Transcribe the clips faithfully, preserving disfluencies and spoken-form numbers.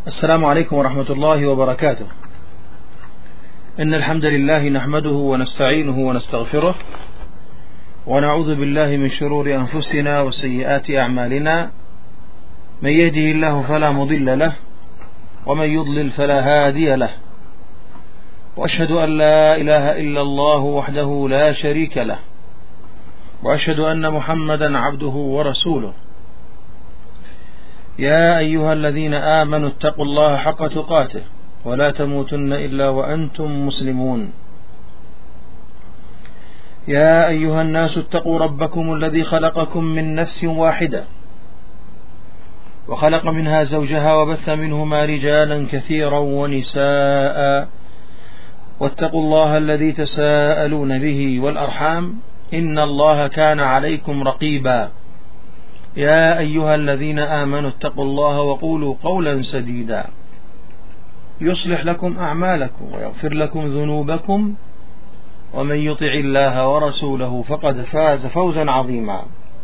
السلام عليكم ورحمة الله وبركاته. إن الحمد لله نحمده ونستعينه ونستغفره ونعوذ بالله من شرور أنفسنا وسيئات أعمالنا، من يهده الله فلا مضل له ومن يضلل فلا هادي له، وأشهد أن لا إله إلا الله وحده لا شريك له، وأشهد أن محمدا عبده ورسوله. يا أيها الذين آمنوا اتقوا الله حق تقاته ولا تموتن إلا وأنتم مسلمون. يا أيها الناس اتقوا ربكم الذي خلقكم من نفس واحدة وخلق منها زوجها وبث منهما رجالا كثيرا ونساء، واتقوا الله الذي تساءلون به والأرحام إن الله كان عليكم رقيبا. يا أيها الذين آمنوا اتقوا الله وقولوا قولا سديدا يصلح لكم أعمالكم ويغفر لكم ذنوبكم، ومن يطع الله ورسوله فقد فاز فوزا عظيما.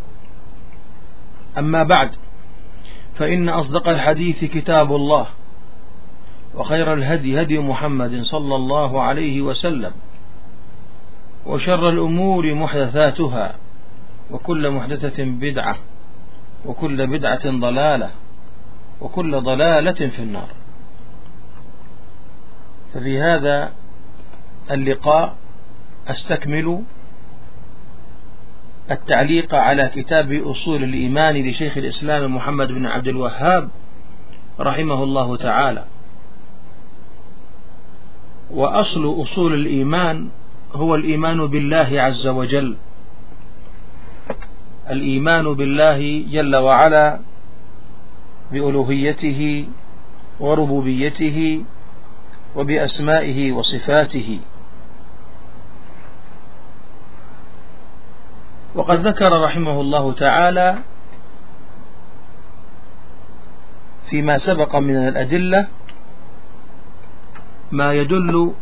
أما بعد، فإن أصدق الحديث كتاب الله، وخير الهدي هدي محمد صلى الله عليه وسلم، وشر الأمور محدثاتها، وكل محدثة بدعة، وكل بدعة ضلالة، وكل ضلالة في النار. ففي هذا اللقاء أستكمل التعليق على كتاب أصول الإيمان لشيخ الإسلام محمد بن عبد الوهاب رحمه الله تعالى. وأصل أصول الإيمان هو الإيمان بالله عز وجل، الإيمان بالله جل وعلا بألوهيته وربوبيته وبأسمائه وصفاته. وقد ذكر رحمه الله تعالى فيما سبق من الأدلة ما يدل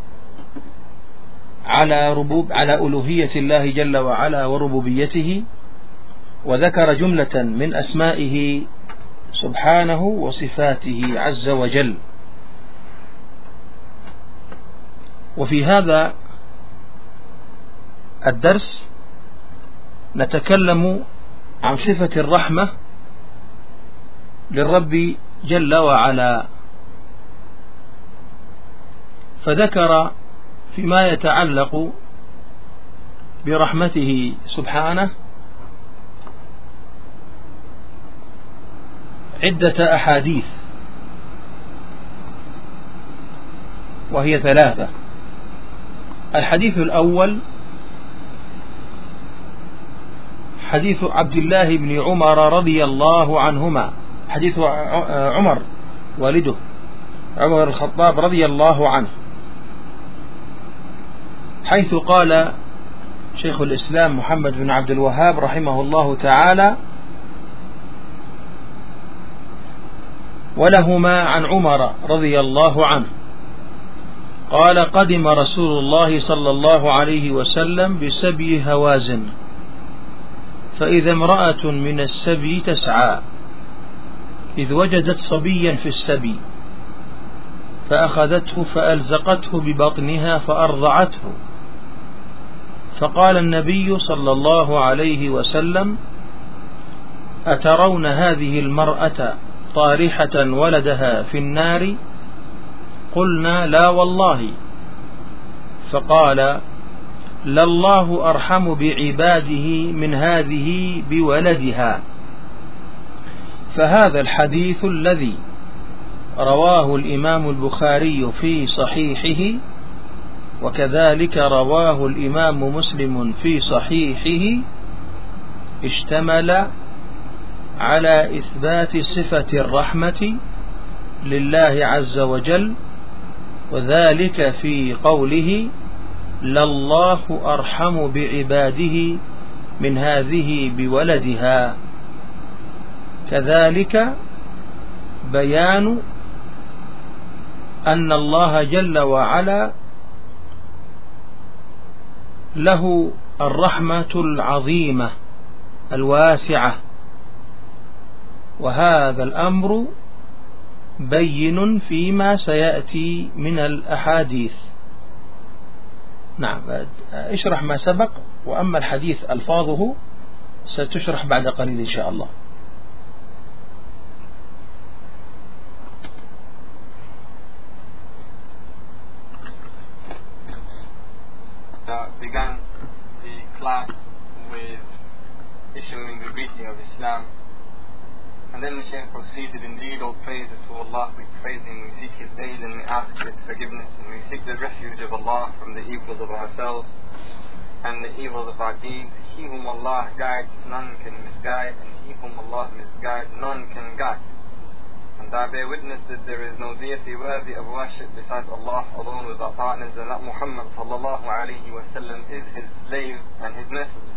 على ربوب على ألوهية الله جل وعلا وربوبيته، وذكر جملة من أسمائه سبحانه وصفاته عز وجل. وفي هذا الدرس نتكلم عن صفة الرحمة للرب جل وعلا، فذكر فيما يتعلق برحمته سبحانه عدة أحاديث، وهي ثلاثة. الحديث الأول حديث عبد الله بن عمر رضي الله عنهما، حديث عمر والده عمر الخطاب رضي الله عنه، حيث قال شيخ الإسلام محمد بن عبد الوهاب رحمه الله تعالى: ولهما عن عمر رضي الله عنه قال: قدم رسول الله صلى الله عليه وسلم بسبي هوازن، فإذا امرأة من السبي تسعى، إذ وجدت صبيا في السبي فأخذته فألزقته ببطنها فأرضعته، فقال النبي صلى الله عليه وسلم: أترون هذه المرأة طارحة ولدها في النار؟ قلنا: لا والله. فقال: لله أرحم بعباده من هذه بولدها. فهذا الحديث الذي رواه الإمام البخاري في صحيحه، وكذلك رواه الإمام مسلم في صحيحه، اشتمل على إثبات صفة الرحمة لله عز وجل، وذلك في قوله: لله أرحم بعباده من هذه بولدها. كذلك بيان أن الله جل وعلا له الرحمة العظيمة الواسعة، وهذا الأمر بين فيما سيأتي من الأحاديث. نعم، اشرح ما سبق، وأما الحديث ألفاظه ستشرح بعد قليل إن شاء الله. began the class with issuing the greeting of Islam, and then the Shaykh proceeded, indeed all praises to Allah, we praise Him, we seek His aid and we ask His forgiveness, and we seek the refuge of Allah from the evils of ourselves and the evils of our deeds. He whom Allah guides, none can misguide, and he whom Allah misguides, none can guide. And I bear witness that there is no deity worthy of worship besides Allah alone without partners, and that Muhammad sallallahu alayhi wa sallam is his slave and his messenger.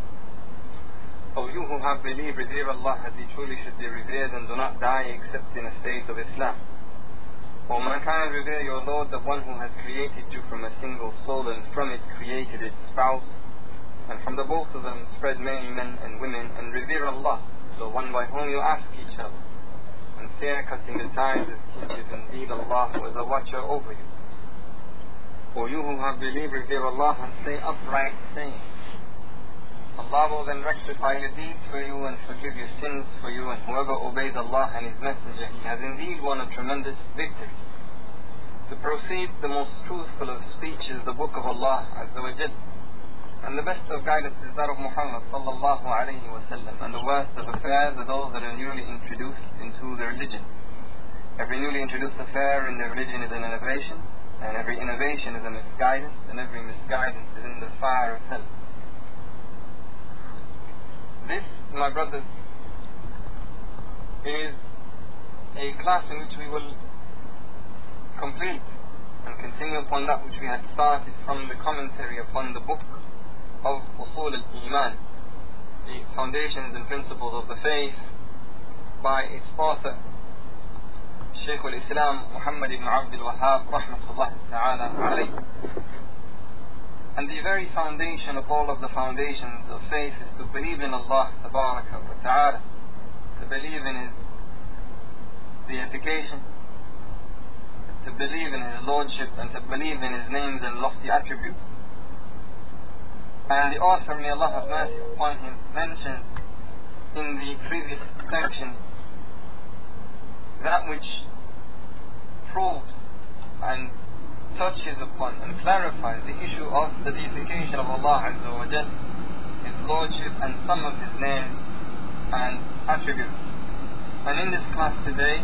O you who have believed, revere Allah as He truly should be revered, and do not die except in a state of Islam. O mankind, revere your Lord, the one who has created you from a single soul, and from it created its spouse, and from the both of them spread many men and women, and revere Allah, the one by whom you ask each other. And fear cutting the ties as kinship, indeed Allah was a watcher over you. O you who have believed, revere Allah and say upright saying. Allah will then rectify your deeds for you and forgive your sins for you, and whoever obeys Allah and His Messenger, he has indeed won a tremendous victory. To proceed, the most truthful of speech is the book of Allah Azza wa Jal, and the best of guidance is that of Muhammad sallallahu alayhi wa sallam, and the worst of affairs are those that are newly introduced into the religion. Every newly introduced affair in the religion is an innovation, and every innovation is a misguidance, and every misguidance is in the fire of hell. This, my brothers, is a class in which we will complete and continue upon that which we had started from the commentary upon the book of Usul al-Iman, the foundations and principles of the faith, by its author, Shaykh al-Islam Muhammad ibn Abdul Wahhab rahmatullahi ta'ala alayhi. And the very foundation of all of the foundations of faith is to believe in Allah tabaraka wa ta'ala, to believe in His deification, to believe in His lordship, and to believe in His names and lofty attributes. And the author, may Allah have mercy upon him, mentioned in the previous section that which proves and touches upon and clarifies the issue of the deification of Allah Azza wa Jal, His lordship, and some of His names and attributes. And in this class today,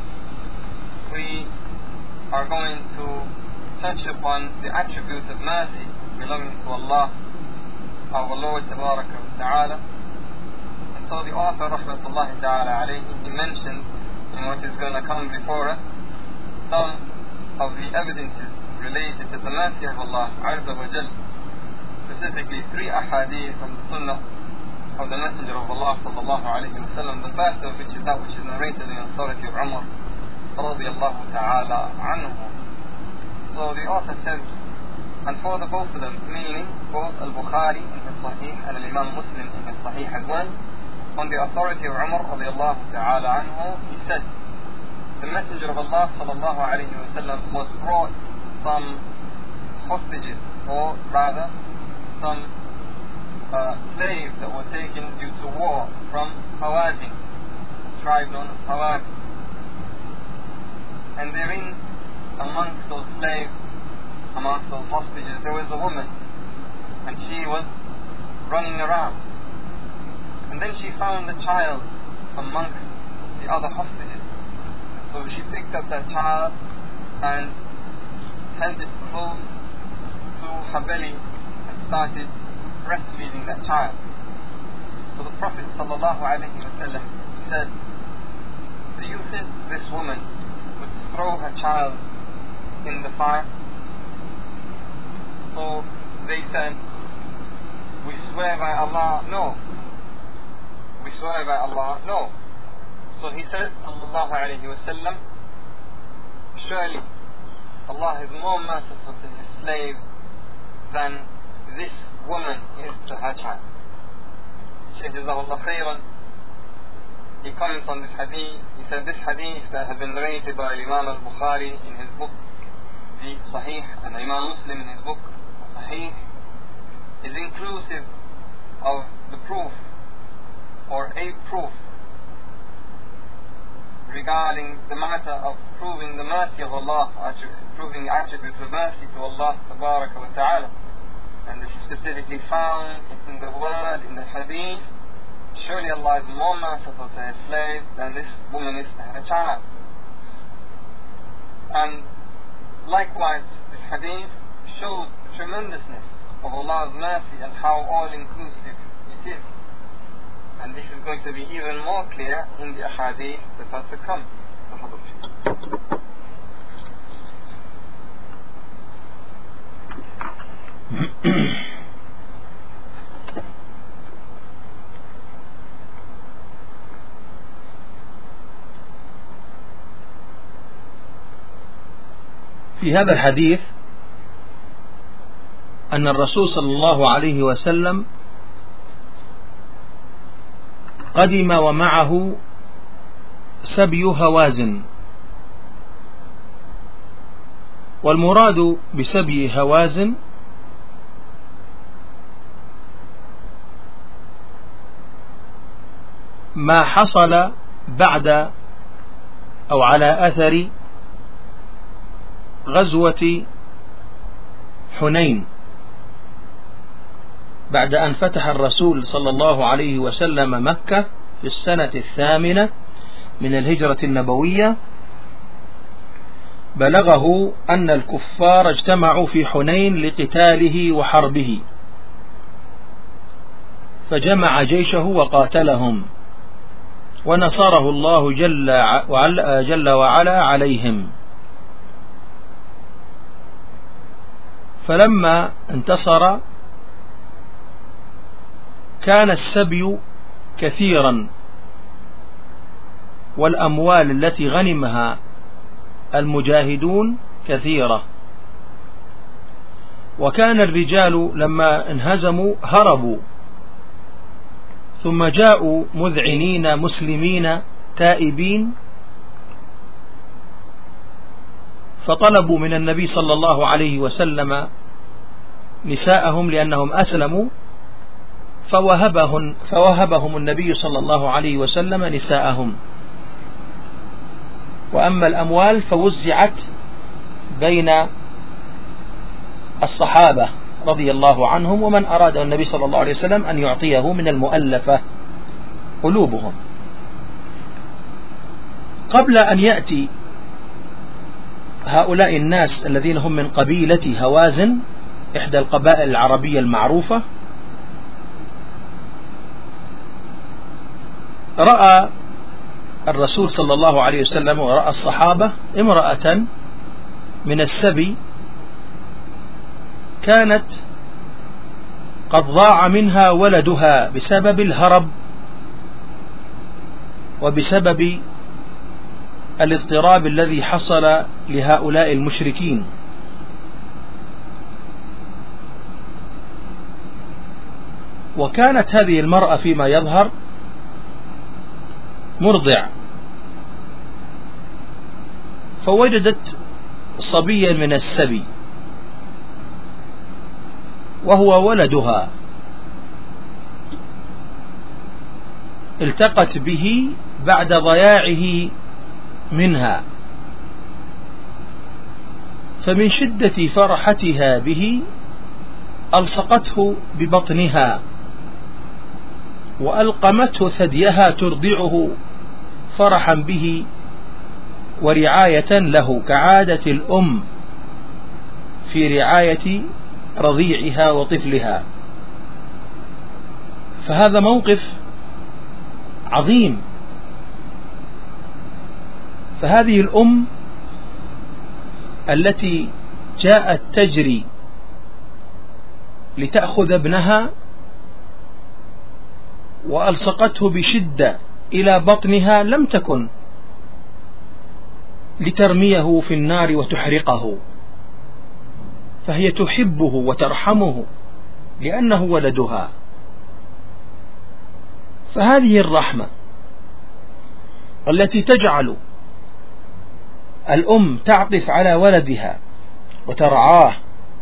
we are going to touch upon the attributes of mercy belonging to Allah, our Lord Tabaraka wa Ta'ala. And so the author rahmatullahi ta'ala alayhi, he mentioned in what is going to come before us some of the evidences related to the mercy of Allah Azza wa Jal, specifically three ahadith from the Sunnah of the Messenger of Allah sallallahu alayhi wa sallam, the first of which is that which is narrated in the authority of Umar radiyallahu ta'ala anhu. So the author says, and for the both of them, meaning both Al-Bukhari in his Sahih and Al-Imam Muslim in his Sahih as well, on the authority of Umar radiyallahu ta'ala anhu, he said, the Messenger of Allah sallallahu alayhi wa sallam was brought some hostages, or rather some uh, slaves that were taken due to war from Hawazin, tribe known as Hawazin. And therein, amongst those slaves, amongst those hostages, there was a woman, and she was running around. And then she found a child amongst the other hostages. So she picked up that child and held it close to her belly and started breastfeeding that child. So the Prophet sallallahu alayhi wa sallam said, do you think this woman would throw her child in the fire? So they said, we swear by Allah, no. We swear by Allah, no. So he said, sallallahu alayhi wa sallam, surely Allah is more merciful to His slave than this woman is to her child. Jazahullah khairan. he comments on this hadith. He said this hadith that has been narrated by Imam al-Bukhari in his book the Sahih and Imam Muslim in his book Sahih is inclusive of the proof or a proof regarding the matter of proving the mercy of Allah, proving the attributes of mercy to Allah Tabaraka wa Ta'ala. And this is specifically found in the word, in the hadith, surely Allah is more merciful to his slave than this woman is to her child. And likewise, this hadith shows the tremendousness of Allah's mercy and how all-inclusive it is. And this is going to be even more clear in the ahadith that are to come. في هذا الحديث أن الرسول صلى الله عليه وسلم قدم ومعه سبي هوازن، والمراد بسبي هوازن ما حصل بعد أو على أثر غزوة حنين، بعد أن فتح الرسول صلى الله عليه وسلم مكة في السنة الثامنة من الهجرة النبوية، بلغه أن الكفار اجتمعوا في حنين لقتاله وحربه، فجمع جيشه وقاتلهم ونصره الله جل وعلا, جل وعلا عليهم. فلما انتصر كان السبي كثيرا، والأموال التي غنمها المجاهدون كثيرة، وكان الرجال لما انهزموا هربوا، ثم جاءوا مذعنين مسلمين تائبين، فطلبوا من النبي صلى الله عليه وسلم نساءهم لأنهم أسلموا، فوهبهم, فوهبهم النبي صلى الله عليه وسلم نساءهم، وأما الأموال فوزعت بين الصحابة رضي الله عنهم ومن أراد النبي صلى الله عليه وسلم أن يعطيه من المؤلفة قلوبهم. قبل أن يأتي هؤلاء الناس الذين هم من قبيلة هوازن، إحدى القبائل العربية المعروفة، رأى الرسول صلى الله عليه وسلم ورأى الصحابة امرأة من السبي كانت قد ضاع منها ولدها بسبب الهرب وبسبب الاضطراب الذي حصل لهؤلاء المشركين. وكانت هذه المرأة فيما يظهر مرضع، فوجدت صبيا من السبي وهو ولدها، التقت به بعد ضياعه منها، فمن شدة فرحتها به ألصقته ببطنها وألقمته ثديها ترضعه فرحا به ورعاية له، كعادة الأم في رعاية رضيعها وطفلها. فهذا موقف عظيم. فهذه الأم التي جاءت تجري لتأخذ ابنها وألصقته بشدة إلى بطنها لم تكن لترميه في النار وتحرقه، فهي تحبه وترحمه لأنه ولدها. فهذه الرحمة التي تجعل الأم تعطف على ولدها وترعاه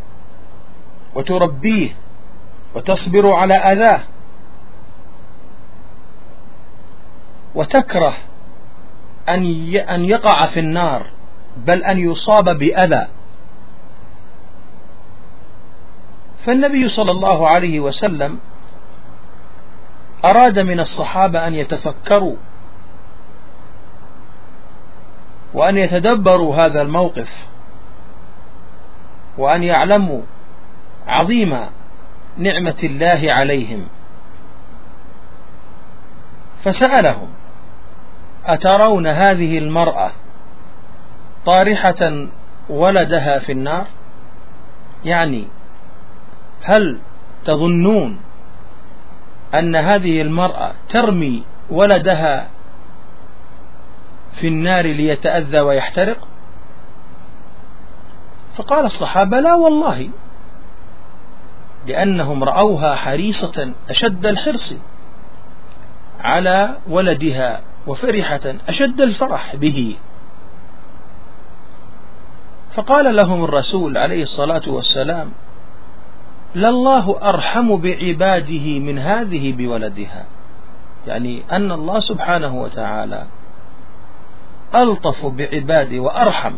وتربيه وتصبر على أذاه وتكره أن يقع في النار بل أن يصاب بأذى. فالنبي صلى الله عليه وسلم أراد من الصحابة أن يتفكروا وأن يتدبروا هذا الموقف وأن يعلموا عظيم نعمة الله عليهم، فسألهم: أترون هذه المرأة طارحة ولدها في النار؟ يعني هل تظنون أن هذه المرأة ترمي ولدها في النار ليتأذى ويحترق؟ فقال الصحابة: لا والله، لأنهم رأوها حريصة أشد الحرص على ولدها وفرحة أشد الفرح به. فقال لهم الرسول عليه الصلاة والسلام: لله أرحم بعباده من هذه بولدها، يعني أن الله سبحانه وتعالى ألطف بعباده وأرحم.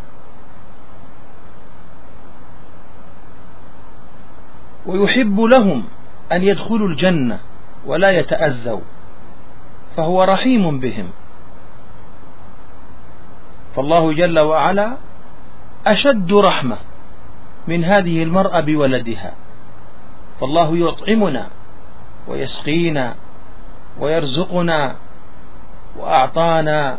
ويحب لهم أن يدخلوا الجنة ولا يتأذوا، فهو رحيم بهم. فالله جل وعلا أشد رحمة من هذه المرأة بولدها، فالله يطعمنا ويسقينا ويرزقنا وأعطانا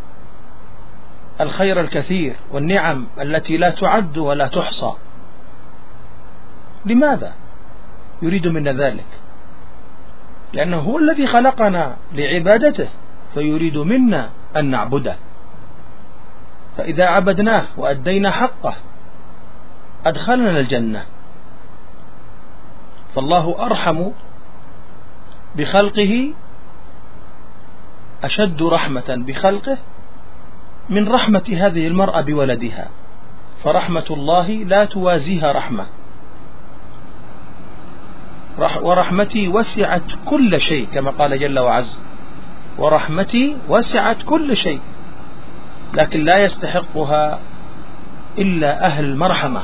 الخير الكثير والنعم التي لا تعد ولا تحصى. لماذا يريد منا ذلك؟ لأنه هو الذي خلقنا لعبادته، فيريد منا أن نعبده. فإذا عبدناه وأدينا حقه أدخلنا الجنة. فالله أرحم بخلقه، أشد رحمة بخلقه من رحمة هذه المرأة بولدها، فرحمة الله لا توازيها رحمة. ورحمتي وسعت كل شيء، كما قال جل وعز: ورحمتي وسعت كل شيء. لكن لا يستحقها إلا أهل المرحمة.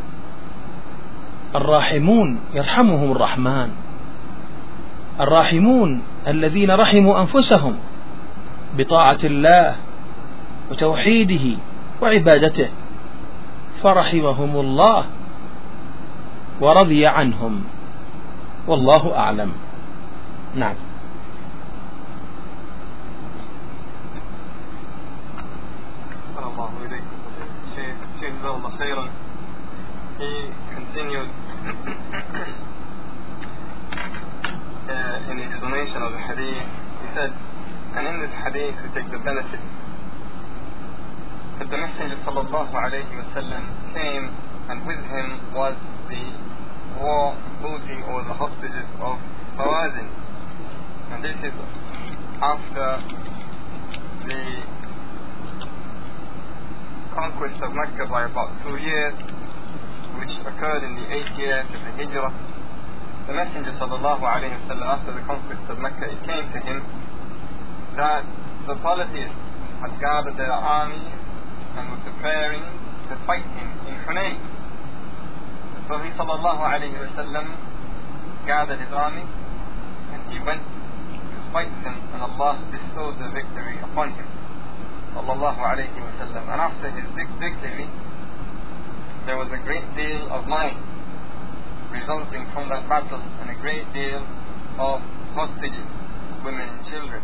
الراحمون يرحمهم الرحمن، الراحمون الذين رحموا أنفسهم بطاعة الله وتوحيده وعبادته، فرحمهم الله ورضي عنهم، والله أعلم. نعم. الله إليكم Sheikh Jazakallah khairan. He continued uh, in the explanation of the hadith. He said, and in this hadith we take the benefit that the Messenger sallallahu alayhi wa sallam came, and with him was the war booty or the hostages of Hawazin, and this is after the conquest of Mecca by about two years, which occurred in the eighth year of the Hijrah. The Messenger sallallahu alayhi wa sallam, after the conquest of Mecca, it came to him that the polytheists had gathered their armies and were preparing to fight him in Hunayn. So he sallallahu alayhi wa sallam gathered his army and he went to fight them, and Allah bestowed the victory upon him sallallahu alayhi wa sallam. And after his victory there was a great deal of money resulting from that battle, and a great deal of hostages, women and children.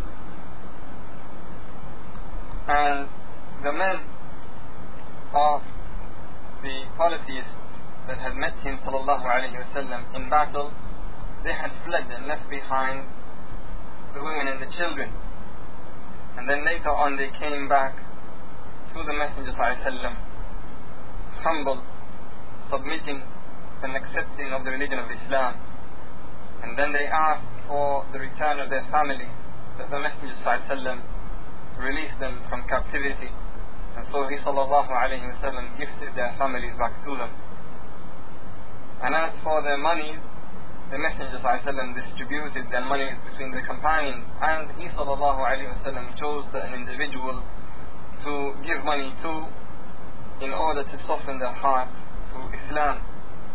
And the men of the polytheists that had met him sallallahu alayhi wa sallam in battle, they had fled and left behind the women and the children. And then later on they came back to the Messenger sallallahu alayhi wa sallam, humble, submitting and accepting of the religion of Islam. And then they asked for the return of their family, that the Messenger sallallahu alayhi wa sallam released them from captivity, and so he sallallahu alayhi wa sallam gifted their families back to them. And as for their monies, the Messenger sallallahu alayhi wa sallam distributed their monies between the companions, and he sallallahu alayhi wa sallam chose an individual to give money to in order to soften their hearts to Islam.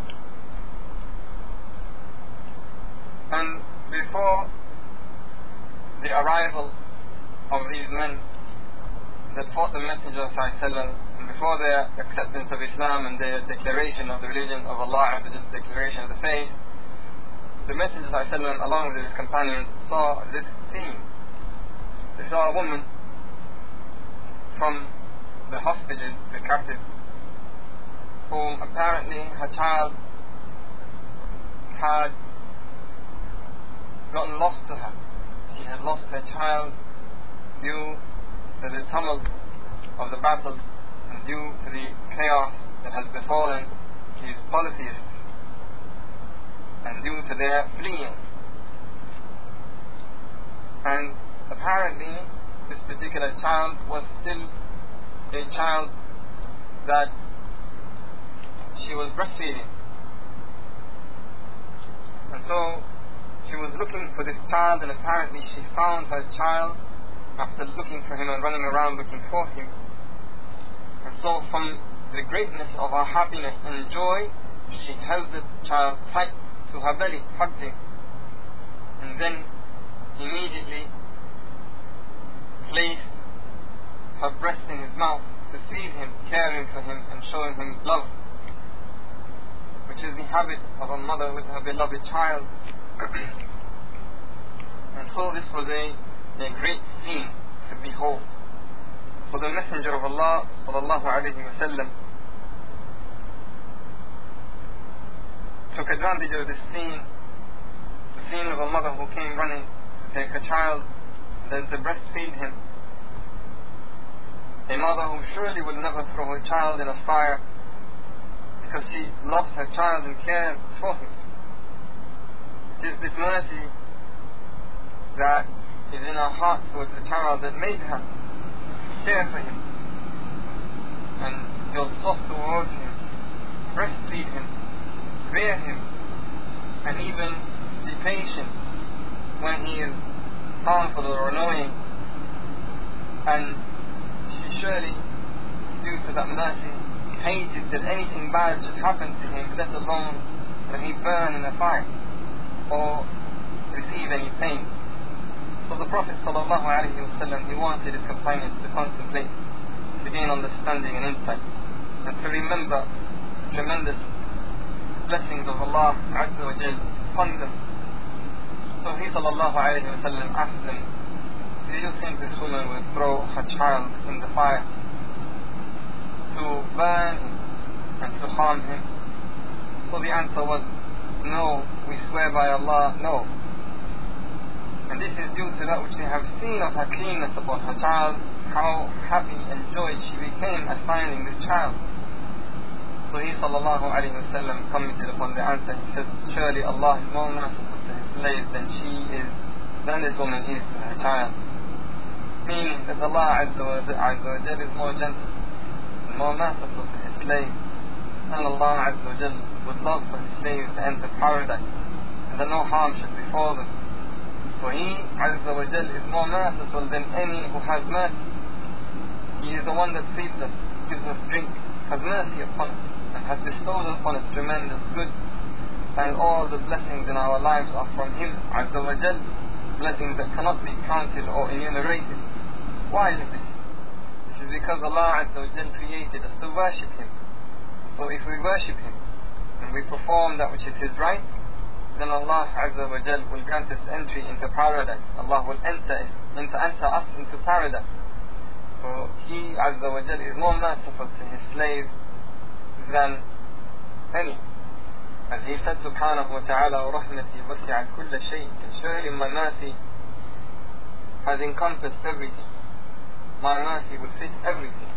And before the arrival of these men that fought the Messenger ﷺ, and before their acceptance of Islam and their declaration of the religion of Allah, the declaration of the faith, the Messenger ﷺ, along with his companions, saw this scene. They saw a woman from the hostages, the captives, whom apparently her child had gotten lost to her. She had lost her child due to the tumult of the battle and due to the chaos that has befallen his polytheists and due to their fleeing. And apparently this particular child was still a child that she was breastfeeding, and so she was looking for this child, and apparently she found her child after looking for him and running around looking for him. And so from the greatness of her happiness and joy, she held the child tight to her belly, hugged him, and then immediately placed her breast in his mouth to feed him, caring for him and showing him love, which is the habit of a mother with her beloved child. And so this was a, a great scene to behold. So the Messenger of Allah sallallahu alayhi wa sallam took advantage of this scene, the scene of a mother who came running to take her child and then to breastfeed him. A mother who surely would never throw her child in a fire because she loves her child and cares for him. It is this mercy that is in our heart towards the child that made her care for him and feel soft towards him, breastfeed him, bear him, and even be patient when he is harmful or annoying. And she surely, due to that mercy, hated that anything bad should happen to him, let alone that he burn in a fire or receive any pain. So the Prophet sallallahu alaihi wasallam, he wanted his companions to contemplate, to gain understanding and insight, and to remember the tremendous blessings of Allah Azza wa Jal upon them. So he sallallahu alaihi wasallam asked them, do you think this woman would throw her child in the fire to burn him and to harm him? So the answer was, no, we swear by Allah, no. And this is due to that which we have seen of her cleanness upon her child, how happy and joyed she became at finding this child. So he sallallahu alayhi wa sallam commented upon the answer. He said, surely Allah is more merciful to his slave than she is, than this woman is to her child. Meaning that Allah Azza wa Jal is more gentle and more merciful to his slave. And Allah Azza wa Jal would love for his slaves to enter paradise and that no harm should befall them. So he Azza wa Jal is more merciful than any who has mercy. He is the one that feeds us, gives us drink, has mercy upon us, and has bestowed upon us tremendous good. And all the blessings in our lives are from him Azza wa Jal, blessings that cannot be counted or enumerated. Why is this? This is because Allah Azza wa Jal created us to worship him. So if we worship him and we perform that which is his right, then Allah Azza wa Jal will grant us entry into paradise. Allah will enter, into, enter us into paradise. So he Azza wa Jal is more merciful to his slave than any. As he said subhanahu wa ta'ala, وَرَحْمَتِي وَسِعَتْ كُلَّ شَيْءٍ, surely my mercy has encompassed everything. My mercy will fit everything.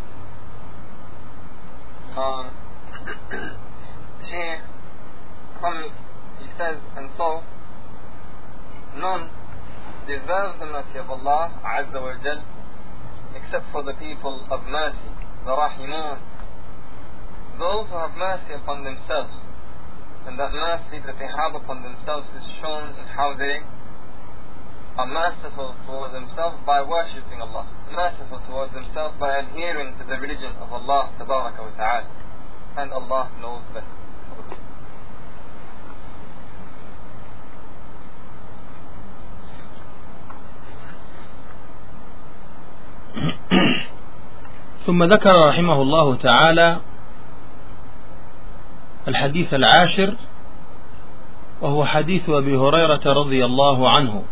Um, Shaykh comments, he says, and so none deserves the mercy of Allah Azza wa Jal except for the people of mercy, the Rahimun, those who have mercy upon themselves, and that mercy that they have upon themselves is shown in how they are merciful towards themselves by worshipping Allah, merciful towards themselves by adhering to the religion of Allah Tabaraka wa Ta'ala, and Allah knows best. ثم ذكر رحمه الله تعالى الحديث العاشر، وهو حديث أبي هريرة رضي الله عنه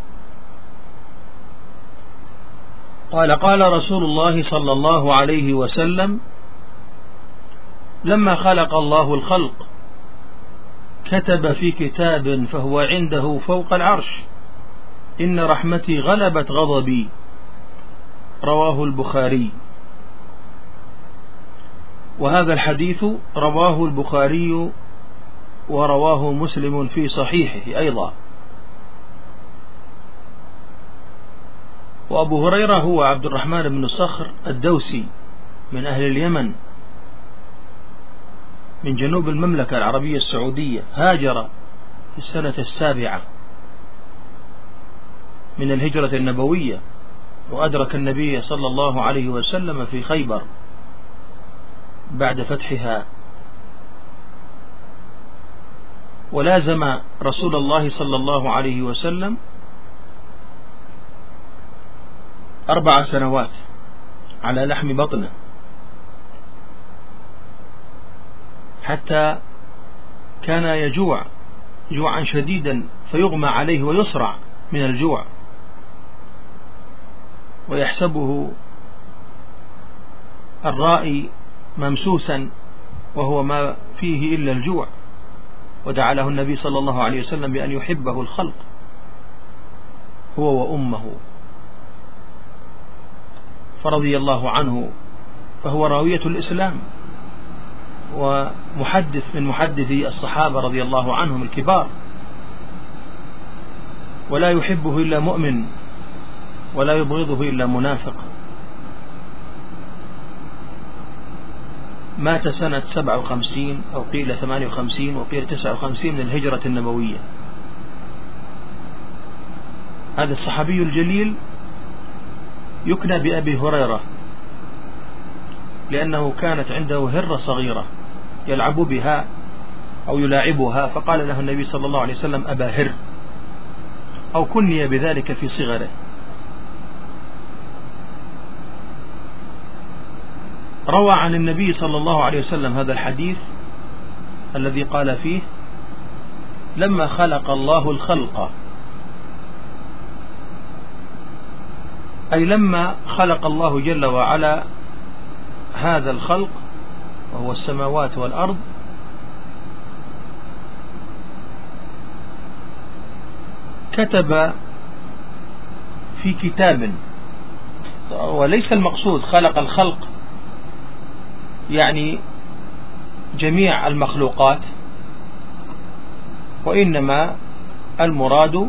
قال: قال رسول الله صلى الله عليه وسلم: لما خلق الله الخلق كتب في كتاب فهو عنده فوق العرش: إن رحمتي غلبت غضبي. رواه البخاري. وهذا الحديث رواه البخاري ورواه مسلم في صحيحه أيضا. وأبو هريرة هو عبد الرحمن بن صخر الدوسي من أهل اليمن من جنوب المملكة العربية السعودية، هاجر في السنة السابعة من الهجرة النبوية، وأدرك النبي صلى الله عليه وسلم في خيبر بعد فتحها، ولازم رسول الله صلى الله عليه وسلم أربع سنوات على لحم بطنه، حتى كان يجوع جوعا شديدا فيغمى عليه ويصرع من الجوع، ويحسبه الرائي ممسوسا وهو ما فيه إلا الجوع، ودعا له النبي صلى الله عليه وسلم بأن يحبه الخلق هو وأمه، فرضي الله عنه، فهو راوية الإسلام ومحدث من محدثي الصحابة رضي الله عنهم الكبار، ولا يحبه إلا مؤمن ولا يبغضه إلا منافق. مات سنة سبعة وخمسين أو قيل ثمانية وخمسين وقيل تسعة وخمسين من الهجرة النبوية. هذا الصحابي الجليل يكنى بأبي هريرة لأنه كانت عنده هرة صغيرة يلعب بها أو يلاعبها، فقال له النبي صلى الله عليه وسلم: أبا هر، أو كني بذلك في صغره. روى عن النبي صلى الله عليه وسلم هذا الحديث الذي قال فيه: لما خلق الله الخلق، أي لما خلق الله جل وعلا هذا الخلق وهو السماوات والأرض، كتب في كتاب. وليس المقصود خلق الخلق يعني جميع المخلوقات، وإنما المراد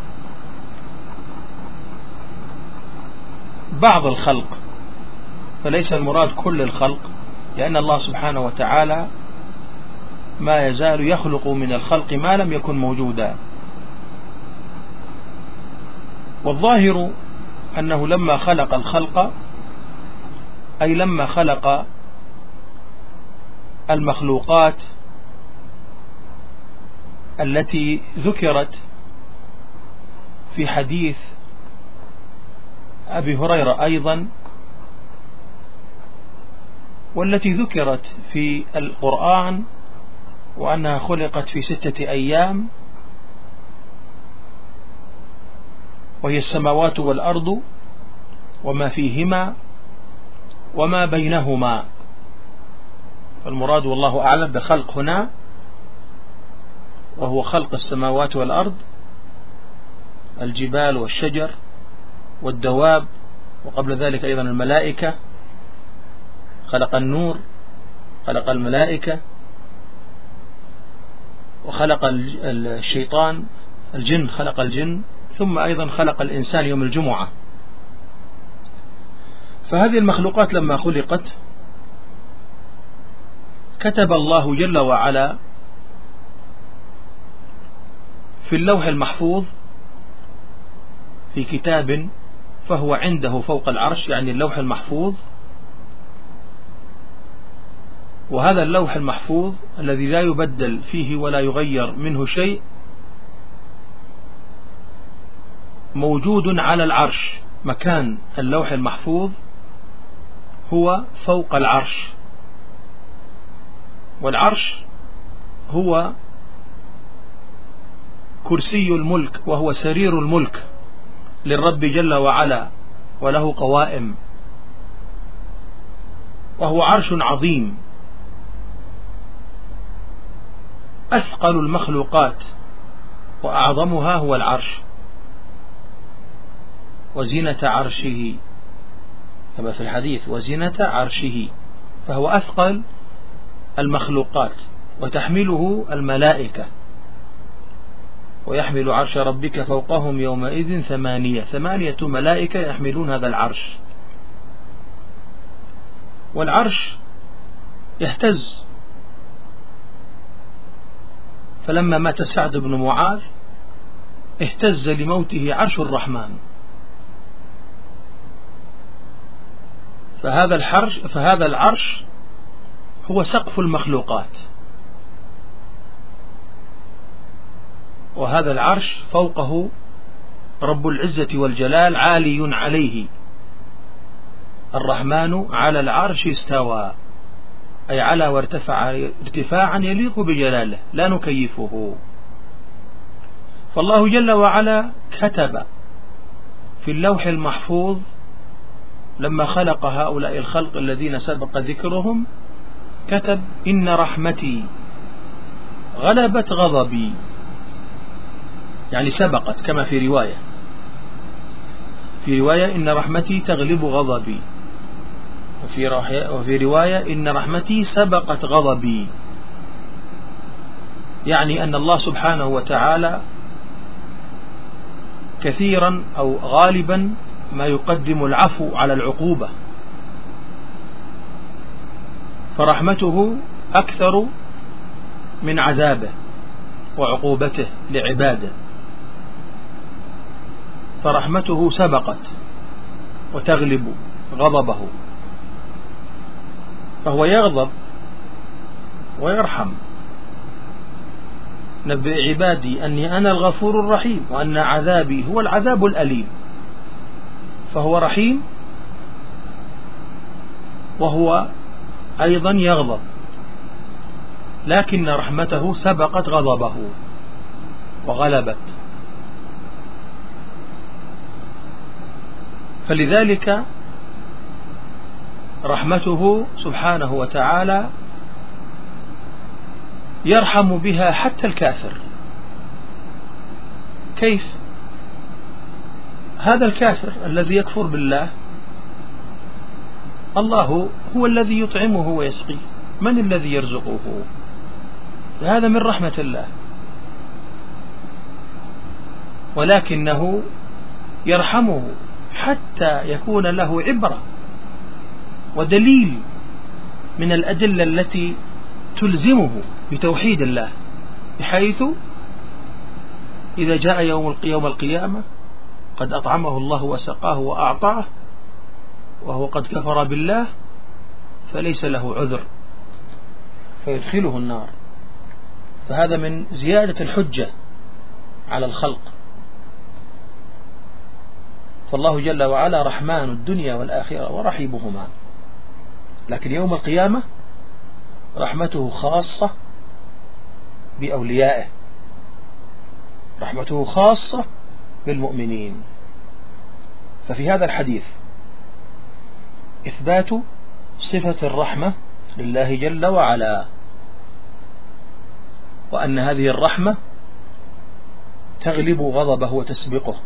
بعض الخلق، فليس المراد كل الخلق، لأن الله سبحانه وتعالى ما يزال يخلق من الخلق ما لم يكن موجودا. والظاهر أنه لما خلق الخلق أي لما خلق المخلوقات التي ذكرت في حديث أبي هريرة أيضا، والتي ذكرت في القرآن وأنها خلقت في ستة أيام، وهي السماوات والأرض وما فيهما وما بينهما. فالمراد والله أعلم بخلق هنا وهو خلق السماوات والأرض، الجبال والشجر والدواب، وقبل ذلك أيضا الملائكة، خلق النور، خلق الملائكة، وخلق الشيطان الجن، خلق الجن، ثم أيضا خلق الإنسان يوم الجمعة. فهذه المخلوقات لما خلقت كتب الله جل وعلا في اللوح المحفوظ في كتاب فهو عنده فوق العرش، يعني اللوح المحفوظ. وهذا اللوح المحفوظ الذي لا يبدل فيه ولا يغير منه شيء موجود على العرش. مكان اللوح المحفوظ هو فوق العرش، والعرش هو كرسي الملك وهو سرير الملك للرب جل وعلا، وله قوائم، وهو عرش عظيم أثقل المخلوقات وأعظمها هو العرش، وزينة عرشه كما في الحديث وزينة عرشه، فهو أثقل المخلوقات وتحمله الملائكة. ويحمل عرش ربك فوقهم يومئذ ثمانية ثمانية ملائكة يحملون هذا العرش. والعرش يهتز، فلما مات سعد بن معاذ اهتز لموته عرش الرحمن. فهذا الحرش فهذا العرش هو سقف المخلوقات، وهذا العرش فوقه رب العزة والجلال عالي عليه. الرحمن على العرش استوى، أي على وارتفع ارتفاعا يليق بجلاله لا نكيفه. فالله جل وعلا كتب في اللوح المحفوظ لما خلق هؤلاء الخلق الذين سبق ذكرهم، كتب إن رحمتي غلبت غضبي، يعني سبقت، كما في رواية في رواية إن رحمتي تغلب غضبي، وفي وفي رواية إن رحمتي سبقت غضبي، يعني أن الله سبحانه وتعالى كثيرا أو غالبا ما يقدم العفو على العقوبة، فرحمته أكثر من عذابه وعقوبته لعباده، فرحمته سبقت وتغلب غضبه، فهو يغضب ويرحم. نبئ عبادي أني أنا الغفور الرحيم وأن عذابي هو العذاب الأليم. فهو رحيم وهو أيضا يغضب، لكن رحمته سبقت غضبه وغلبت. فلذلك رحمته سبحانه وتعالى يرحم بها حتى الكافر. كيف؟ هذا الكافر الذي يكفر بالله الله هو الذي يطعمه ويسقيه، من الذي يرزقه؟ هذا من رحمة الله، ولكنه يرحمه حتى يكون له عبرة ودليل من الأدلة التي تلزمه بتوحيد الله، بحيث إذا جاء يوم يوم القيامة قد أطعمه الله وسقاه وأعطاه وهو قد كفر بالله فليس له عذر فيدخله النار. فهذا من زيادة الحجة على الخلق. فالله جل وعلا رحمن الدنيا والآخرة ورحيمهما، لكن يوم القيامة رحمته خاصة بأوليائه، رحمته خاصة بالمؤمنين. ففي هذا الحديث إثبات صفة الرحمة لله جل وعلا، وأن هذه الرحمة تغلب غضبه وتسبقه،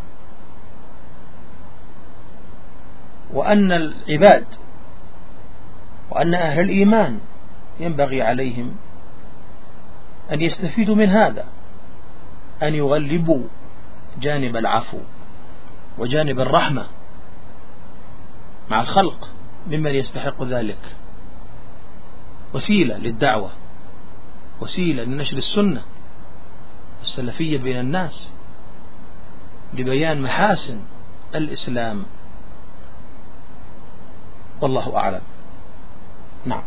وأن العباد وأن أهل الإيمان ينبغي عليهم أن يستفيدوا من هذا، أن يغلبوا جانب العفو وجانب الرحمة، مع الخلق ممن يستحق ذلك، وسيلة للدعوة، وسيلة لنشر السنة السلفية بين الناس، لبيان محاسن الإسلام. والله أعلم. نعم.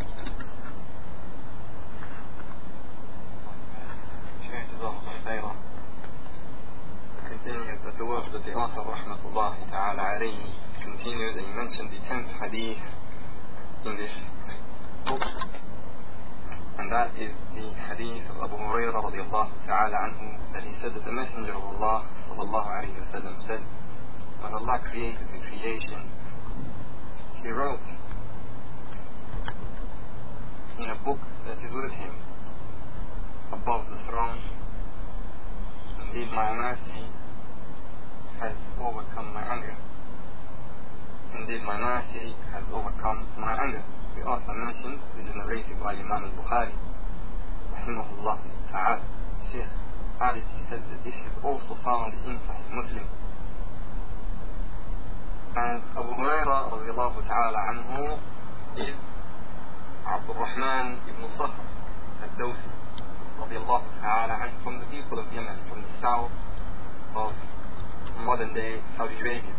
Continues that the words of the author rahmatullahi ta'ala alayhi continued, and he mentioned the tenth hadith in this book, and that is the hadith of Abu Hurairah radiallahu ta'ala anhu, that he said that the Messenger of Allah sallallahu alayhi wa sallam said, when Allah created the creation, He wrote in a book that is with Him above the throne, indeed my mercy has overcome my anger. Indeed my mercy has overcome my anger. We also mentioned, this is narrated by Imam al-Bukhari rahimahullah ta'ala, Shaykh added, he said that this is also found in Sahih Muslim. And Abu Hurairah radiallahu ta'ala anhu is Abdul Rahman ibn Sakhr al-Dawsi radiallahu ta'ala anhu, from the people of Yemen, from the south of modern day Saudi Arabia.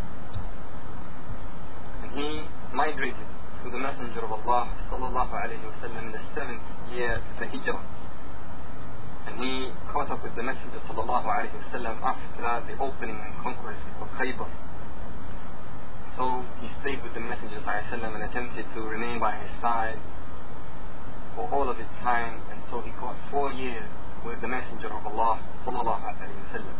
And he migrated to the Messenger of Allah sallallahu alayhi wa sallam in the seventh year of the Hijrah. And he caught up with the Messenger sallallahu alayhi wa sallam after the opening and conquest of Khaybar. So he stayed with the Messenger sallallahu alayhi wa sallam and attempted to remain by his side for all of his time, and so he caught four years with the Messenger of Allah sallallahu alayhi wa sallam.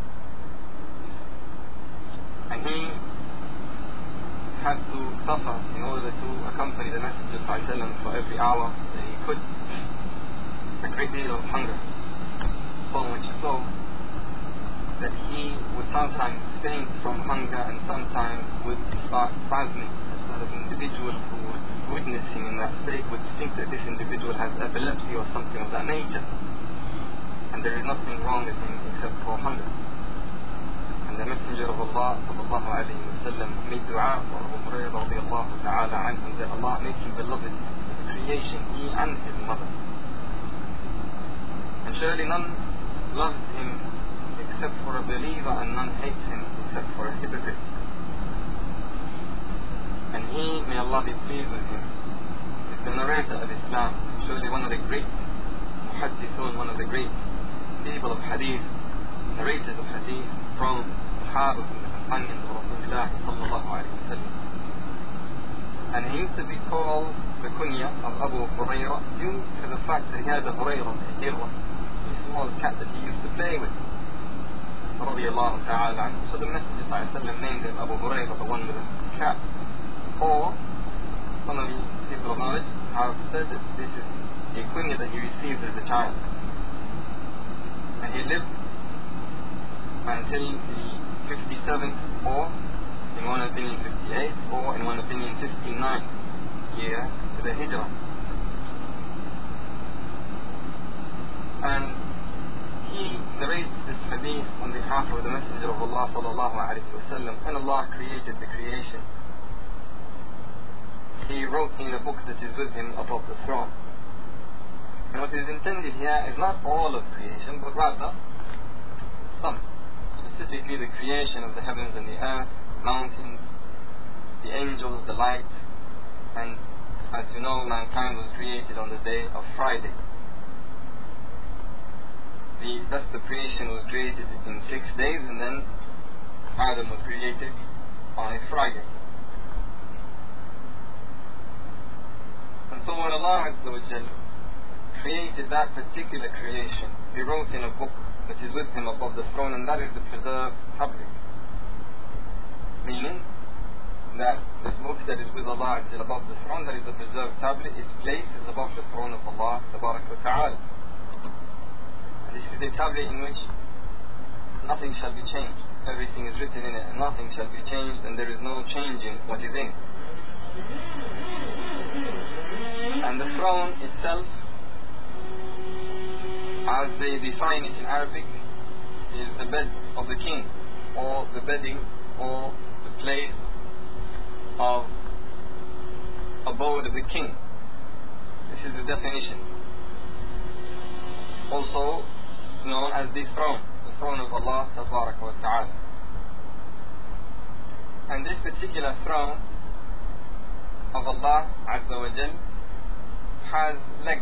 And he had to suffer in order to accompany the Messenger sallallahu alayhi wa sallam for every hour that he could, a great deal of hunger, so much so that he would sometimes faint from hunger and sometimes would start spasming, as well as an individual who would witness him in that state would think that this individual has epilepsy or something of that nature, and there is nothing wrong with him except for hunger. And the Messenger of Allah sallallahu alayhi wa sallam made dua for Abu Hurairah radiallahu ta'ala anhu that Allah make him beloved of creation, he and his mother. And surely none loves him except for a believer, and none hates him except for a hypocrite. And he, may Allah be pleased with him, is the narrator of Islam, surely one of the great muhaddithun, one of the great people of hadith, narrators of hadith from Sahaba, from the companions of Rasulullah sallallahu alayhi wa sallam. And he used to be called the kunya of Abu Hurairah due to the fact that he had a Hurairah, a Hirwa, a small cat that he used to play with, radiallahu ta'ala anhu. So the Messenger sallallahu alayhi wa sallam named him Abu Hurairah, the one with a cat. Or some of the people of knowledge have said that this is a kunya that he received as a child. And he lived until the fifty-seventh, or in one opinion fifty-eighth, or in one opinion fifty-ninth year to the Hijrah. And he narrates this hadith on behalf of the Messenger of Allah sallallahu alayhi wa sallam. When Allah created the creation, He wrote in a book that is with Him above the throne. And what is intended here is not all of creation, but rather some. Specifically the creation of the heavens and the earth, mountains, the angels, the light, and as you know, mankind was created on the day of Friday. The rest of creation was created in six days, and then Adam was created on a Friday. And so when Allah Azza wa Jal created that particular creation, He wrote in a book that is with Him above the throne, and that is the preserved tablet. Meaning that this book that is with Allah Azza wa Jal above the throne, that is the preserved tablet, its place is above the throne of Allah Tabarak wa Ta'ala. And this is a tablet in which nothing shall be changed. Everything is written in it, and nothing shall be changed, and there is no change in what is in it. And the throne itself, as they define it in Arabic, is the bed of the king, or the bedding, or the place of abode of the king. This is the definition. Also known as the throne, the throne of Allah Tabaraka wa Ta'ala. And this particular throne of Allah Azza wa Jal has legs.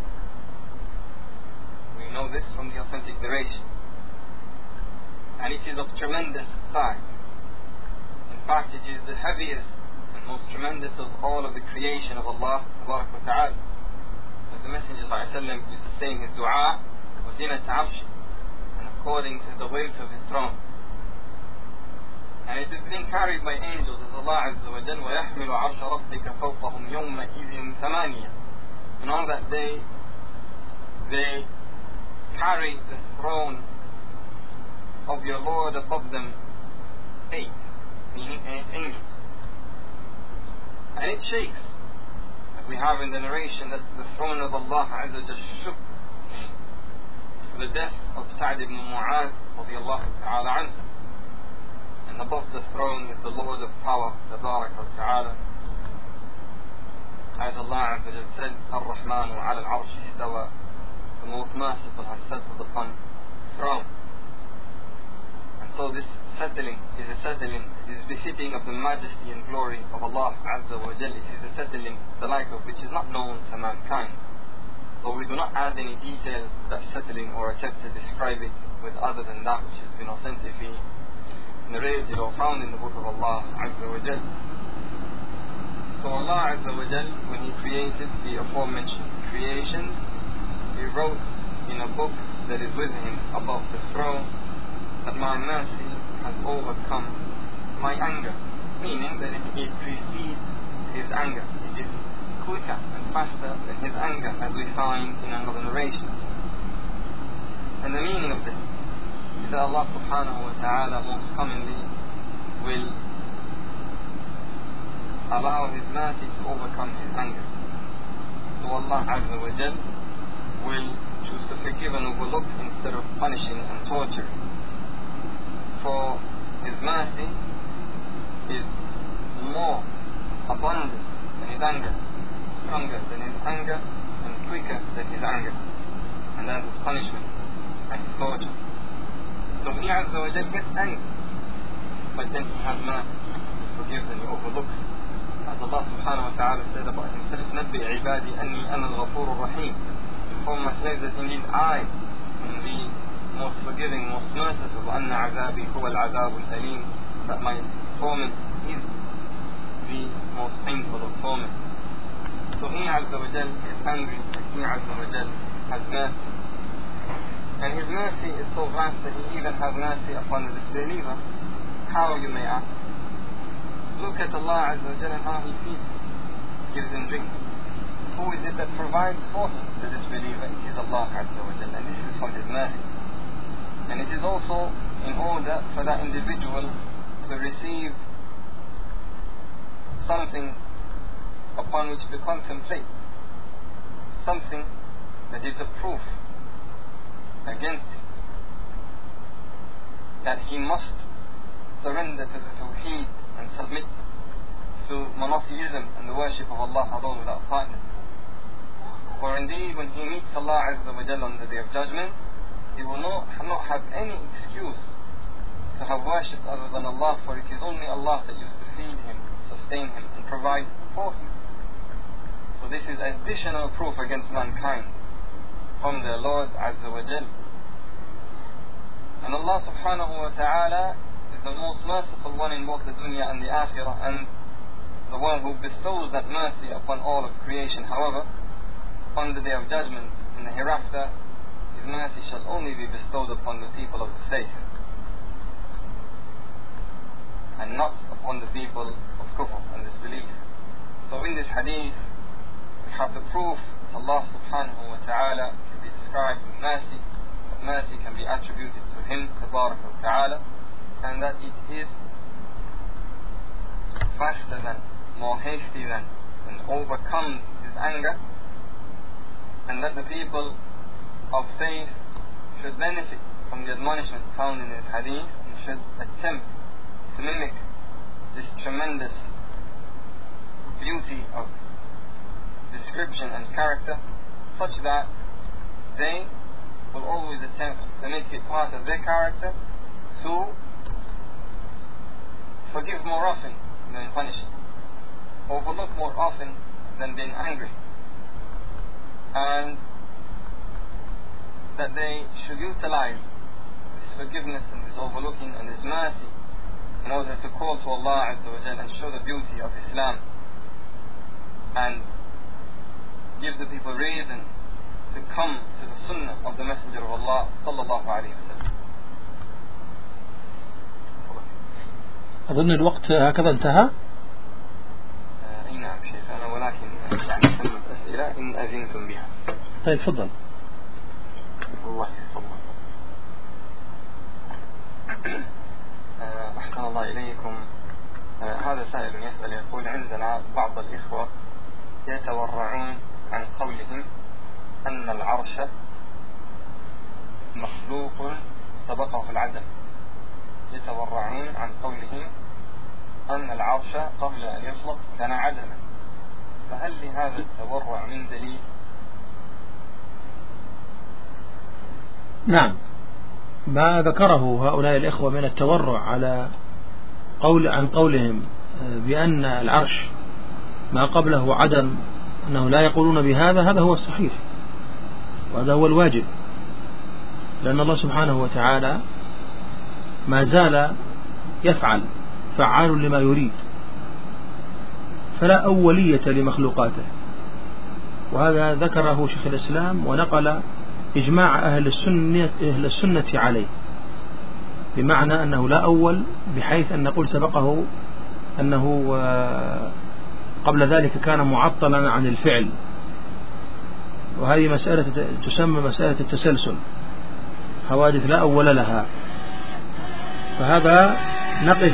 We know this from the authentic narration. And it is of tremendous size. In fact, it is the heaviest and most tremendous of all of the creation of Allah Tabaraka wa Ta'ala. As the Messenger ﷺ used to say in his dua, وَزِنَةَ عَرْشِ, and according to the weight of his throne. And it is being carried by angels as Allah Azza wa Jal وَيَحْمِلُ عَرْشَ رَبِّكَ فَوْقَهُمْ يَوْمَئِذٍ ثَمَانِيَةً. And on that day, they carry the throne of your Lord above them, eight, meaning eight angels. And it shakes, as we have in the narration, that the throne of Allah Azza wa Jal shook for the death of Sa'd ibn Mu'adh radiyallahu ta'ala anhu. And above the throne is the Lord of power, Tabaraka wa Ta'ala. As Allah Azza wa Jal said, Ar-Rahmanu ala al-Arsh istawa, the most merciful has settled upon the throne. And so this settling is a settling, is befitting of the majesty and glory of Allah Azza wa Jal. It is a settling the like of which is not known to mankind. So we do not add any details to that settling or attempt to describe it with other than that which has been authentically narrated or found in the book of Allah Azza wa Jal. So Allah Azza wa Jal, when He created the aforementioned creations, He wrote in a book that is with Him above the throne that my mercy has overcome my anger, meaning that it, it precedes His anger. It is quicker and faster than His anger, as we find in another narration. And the meaning of this is that Allah subhanahu wa ta'ala most commonly will allow His mercy to overcome His anger. So Allah Azza wa Jal will choose to forgive and overlook instead of punishing and torturing. For His mercy is more abundant than His anger, stronger than His anger, and quicker than His anger, and that is punishment and His torture. So He Azza wa Jal gets angry, but then He has mercy, He forgives and He overlooks. As Allah subhanahu wa ta'ala said about Himself, نَبِّئْ عِبَادِي أَنِّي أَنَا الْغَفُورُ الرَّحِيمُ. Inform my slaves that indeed I am the most forgiving, most merciful, وَأَنَّ عَذَابِي هُوَ الْعَذَابُ الْأَلِيمُ, that my torment is the most painful of torment. So He Azza wa Jal is angry, and He Azza wa Jal has mercy. And His mercy is so vast that He even has mercy upon the disbeliever. How, you may ask? Look at Allah Azza wa Jal and how He feeds, gives him drink. Who is it that provides for him, the disbeliever? It is Allah Azza wa Jal, and this is from His mercy. And it is also in order for that individual to receive something upon which to contemplate, something that is a proof against him, that he must surrender to the Tawheed and submit to monotheism and the worship of Allah alone without partners. For indeed, when he meets Allah Azza wa Jalla on the Day of Judgment, he will not, not have any excuse to have worshipped other than Allah, for it is only Allah that used to feed him, sustain him, and provide for him. So this is additional proof against mankind from their Lord Azza wa Jalla. And Allah subhanahu wa ta'ala is the most merciful one in both the dunya and the akhirah, and the one who bestows that mercy upon all of creation. However, on the Day of Judgment, in the hereafter, His mercy shall only be bestowed upon the people of the faith, and not upon the people of kufr and disbelief. So in this hadith, we have the proof that Allah subhanahu wa ta'ala can be described with mercy, that mercy can be attributed to Him, Tabaraka wa ta'ala, and that it is faster than, more hasty than, and overcomes His anger, and that the people of faith should benefit from the admonishment found in this hadith and should attempt to mimic this tremendous beauty of description and character, such that they will always attempt to make it part of their character to forgive more often than punish, overlook more often than being angry, and that they should utilize this forgiveness and this overlooking and this mercy in order to call to Allah Azza wa Jalla and show the beauty of Islam and give the people reason to come to the Sunnah of the Messenger of Allah sallallahu alayhi wa sallam. أظن الوقت هكذا انتهى. أي نعم شيخنا، ولكن يعني ثمة أسئلة إن أذنتم بها. طيب تفضل. الله يحفظك. أحسن الله إليكم. هذا سائل يسأل يقول: عندنا بعض الإخوة يتورعون عن قولهم أن العرش مخلوق سبقه العدم، يتورعون عن قولهم أن العرش قبل أن يخلق كان عدما، فهل لهذا التورع من دليل؟ نعم، ما ذكره هؤلاء الإخوة من التورع على قول عن قولهم بأن العرش ما قبله عدم، أنه لا يقولون بهذا، هذا هو الصحيح وهذا هو الواجب، لأن الله سبحانه وتعالى ما زال يفعل، فعال لما يريد، فلا أولية لمخلوقاته، وهذا ذكره شيخ الإسلام ونقل إجماع أهل السنة, أهل السنة عليه، بمعنى أنه لا أول، بحيث أن نقول سبقه أنه قبل ذلك كان معطلا عن الفعل، وهذه مسألة تسمى مسألة التسلسل، حوادث لا أول لها، فهذا نقف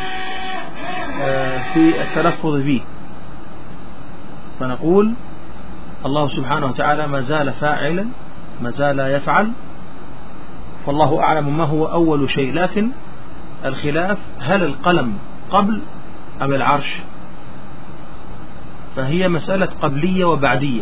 في التلفظ به، فنقول الله سبحانه وتعالى ما زال فاعلا، ما زال يفعل، فالله أعلم ما هو أول شيء، لكن الخلاف هل القلم قبل أم العرش، فهي مسألة قبلية وبعدية،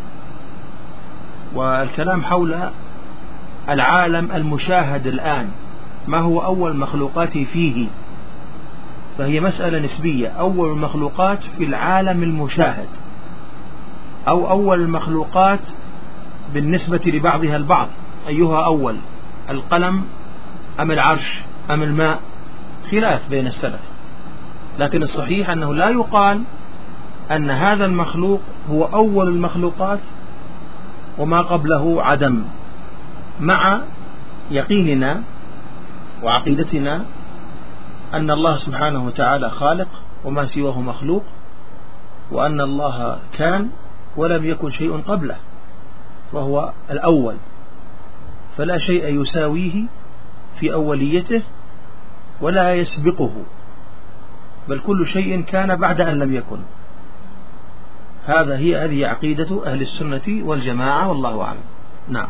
والكلام حول العالم المشاهد الآن، ما هو أول مخلوقاته فيه، فهي مسألة نسبية، أول المخلوقات في العالم المشاهد، أو أول المخلوقات بالنسبة لبعضها البعض، أيها أول، القلم أم العرش أم الماء، خلاف بين السلف، لكن الصحيح أنه لا يقال أن هذا المخلوق هو أول المخلوقات وما قبله عدم، مع يقيننا وعقيدتنا أن الله سبحانه وتعالى خالق وما سواه مخلوق، وأن الله كان ولم يكن شيء قبله، وهو الأول، فلا شيء يساويه في أوليته ولا يسبقه، بل كل شيء كان بعد أن لم يكن. هذا هي هذه عقيدة أهل السنة والجماعة، والله أعلم. نعم.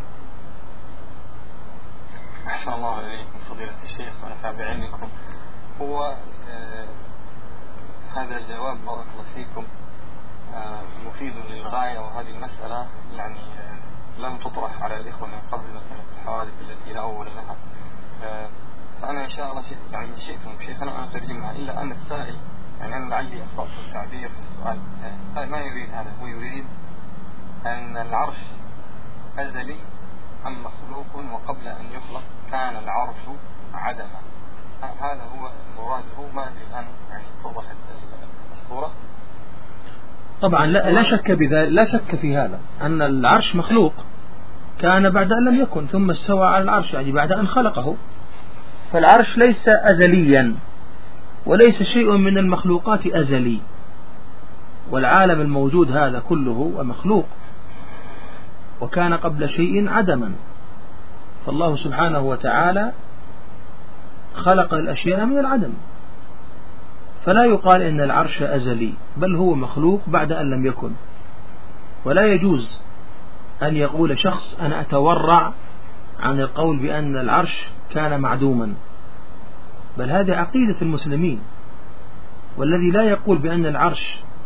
أحسن الله إليكم فضيلة الشيخ ونفع بعلمكم. هو آه هذا الجواب بارك الله فيكم آه مفيد للغاية، وهذه المسألة يعني آه لم تطرح على الإخوة من قبل، مسألة الحوادث التي لا أول لها، آه فأنا إن شاء الله شيء يعني شئتم شيخ أنا أترجمها، إلا أن السائل يعني أنا لعلي أخطأت في التعبير في السؤال، السائل ما يريد هذا، هو يريد أن العرش أزلي أم مخلوق وقبل أن يخلق كان العرش عدما، هذا هو مراده، ما أدري الآن يعني توضحت الصورة. طبعا لا, لا شك بذلك، لا شك في هذا، أن العرش مخلوق كان بعد أن لم يكن، ثم استوى على العرش، يعني بعد أن خلقه، فالعرش ليس أزليا، وليس شيء من المخلوقات أزلي، والعالم الموجود هذا كله مخلوق، وكان قبل شيء عدما، فالله سبحانه وتعالى خلق الأشياء من العدم، فلا يقال إن العرش أزلي، بل هو مخلوق بعد أن لم يكن، ولا يجوز أن يقول شخص أنا أتورع عن القول بأن العرش كان معدوما، بل هذه عقيدة المسلمين، والذي لا يقول بأن العرش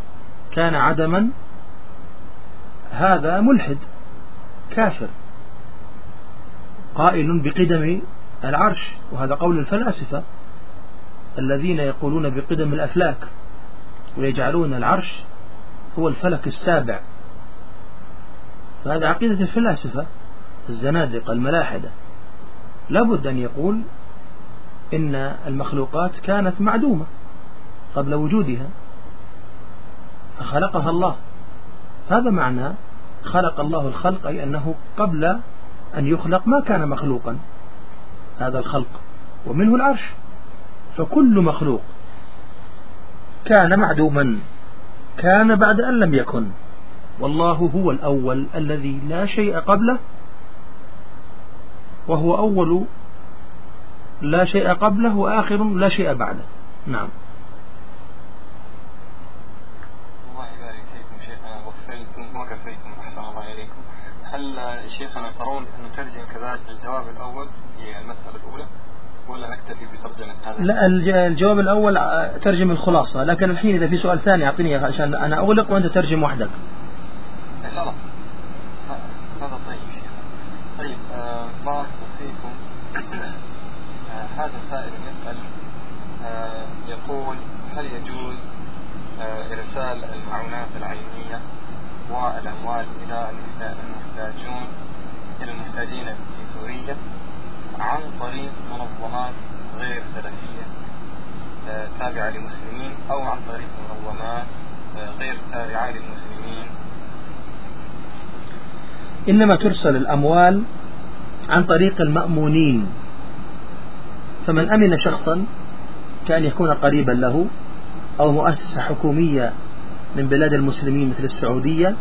كان عدما هذا ملحد كافر قائل بقدم العرش، وهذا قول الفلاسفة الذين يقولون بقدم الأفلاك ويجعلون العرش هو الفلك السابع. فهذا عقيدة الفلاسفة الزنادقة الملاحدة. لابد أن يقول إن المخلوقات كانت معدومة قبل وجودها فخلقها الله. هذا معنى خلق الله الخلق، أي أنه قبل أن يخلق ما كان مخلوقا هذا الخلق، ومنه العرش. فكل مخلوق كان معدوما، كان بعد أن لم يكن، والله هو الأول الذي لا شيء قبله، وهو أول لا شيء قبله وآخر لا شيء بعده. نعم. الله يبارك فيكم شيخنا، وفيتم وكفيتم أحسن الله إليكم. هل شيخنا ترون أن نترجم كذلك الجواب الأول في المسألة الأولى ولا نكتفي بترجمة هذا؟ لا، الجواب الأول ترجم الخلاصة، لكن الحين إذا في سؤال ثاني أعطيني عشان أنا أغلق وأنت ترجم وحدك. خلاص هذا طيب شيخ. طيب آه بارك فيكم. آه هذا سائل يسأل آه يقول هل يجوز آه إرسال المعونات العينية والأموال إلى المحتاجون إلى المحتاجين في سوريا عن طريق منظمات غير سلفية آه تابعة للمسلمين أو عن طريق منظمات آه غير تابعة للمسلمين؟ إنما ترسل الأموال عن طريق المأمونين، فمن أمن شخصا كأن يكون قريبا له أو مؤسسة حكومية من بلاد المسلمين مثل السعودية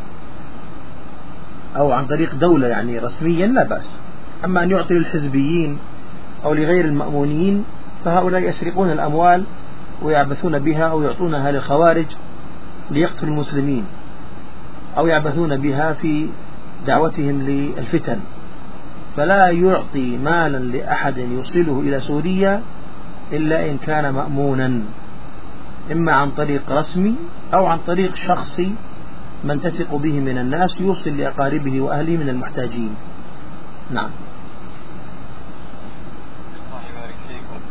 أو عن طريق دولة يعني رسميا لا بأس. أما أن يعطي للحزبيين أو لغير المأمونين فهؤلاء يسرقون الأموال ويعبثون بها أو يعطونها للخوارج ليقتلوا المسلمين أو يعبثون بها في دعوتهم للفتن. فلا يعطي مالا لأحد يوصله إلى سوريا إلا إن كان مأمونا، إما عن طريق رسمي أو عن طريق شخصي من تثق به من الناس يوصل لأقاربه وأهله من المحتاجين. نعم. الله يبارك فيكم.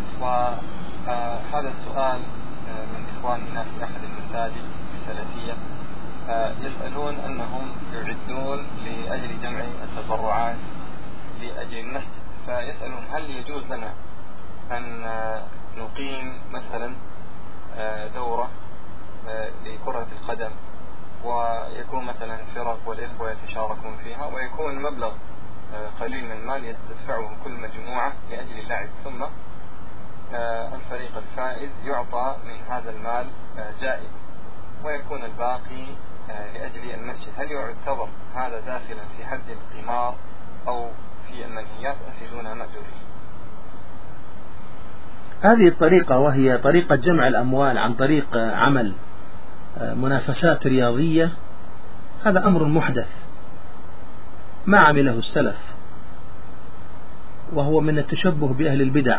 وهذا السؤال من إخواننا في أحد المساجد السلفية يسألون أنهم يعدون لأجل جمع التبرعات لأجل المسجد، فيسألون هل يجوز لنا أن نقيم مثلا دورة لكرة القدم ويكون مثلا فرق والإخوة يتشاركون فيها ويكون مبلغ قليل من المال يدفعه كل مجموعة لأجل اللعب، ثم الفريق الفائز يعطى من هذا المال جائزة ويكون الباقي لأجل المسجد؟ هل يعتبر هذا داخلا في حد القمار أو في المنهيات أفيدونا مأجورين؟ هذه الطريقة وهي طريقة جمع الأموال عن طريق عمل منافسات رياضية، هذا أمر محدث ما عمله السلف، وهو من التشبه بأهل البدع